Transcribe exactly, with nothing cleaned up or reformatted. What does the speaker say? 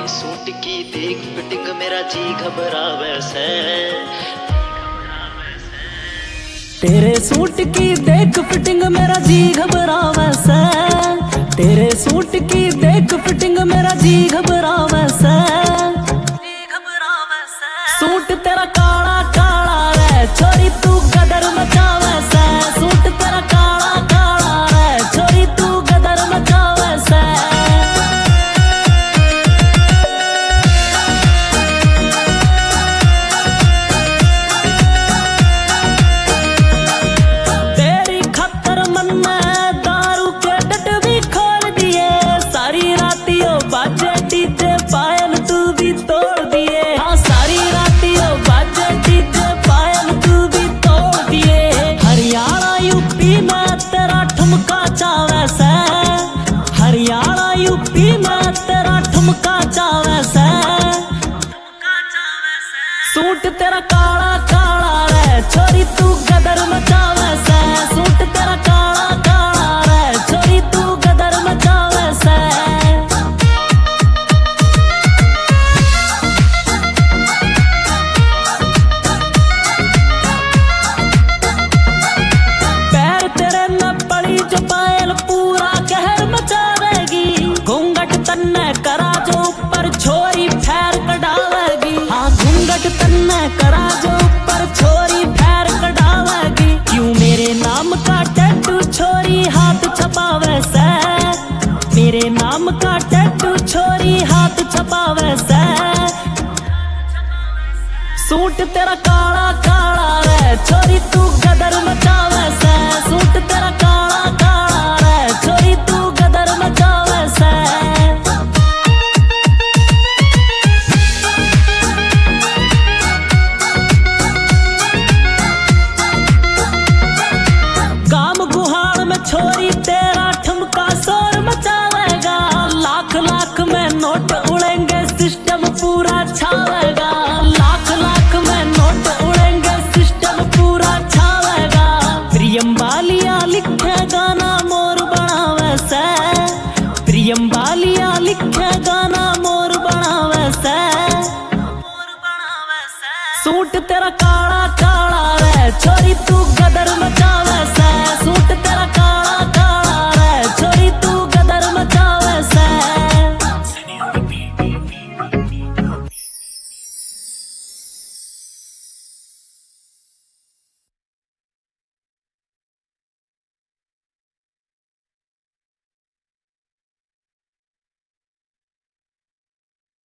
Suit की देख fitting मेरा जी घबरावे से। तेरे सूट की देख फिटिंग मेरा जी घबरावे से। तेरे सूट की देख फिटिंग मेरा जी घबरावे से। सूट तेरा काला काला रे छोरी तू गदर मचावे से। सूट तेरा काला काला रे छोरी तू गदर मचावे से। तेरी खतर मन में दारू के डट भी खोल दिए। सारी रातियों बाजे डीजे पायल तू भी तोड़ दिए। हाँ सारी रातियों बाजे डीजे पायल तू भी तोड़ दिए। हरियाणा यूपी में तेरा ठुमका चावे से। हरियाणा यूपी में तेरा ठुमका चावे से। सूट तेरा काला काला रे छोरी तू गदर मचावे से। सूट तेरा काला काला रे छोरी तू गदर मचावे से। पैर तेरे में पड़ी जो पायल पूरा कहर मचावेगी। घूंघट तन्ने करा जो ऊपर छोरी फैर कढ़ावेगी। हाँ घूंघट तन्ने करा जो ऊपर छोरी फैर कढ़ावेगी। क्यों मेरे नाम का टैटू छोरी हाथ छपावे से। मेरे नाम का टैटू छोरी हाथ छपावे से। सूट तेरा काला काला रे छोरी तू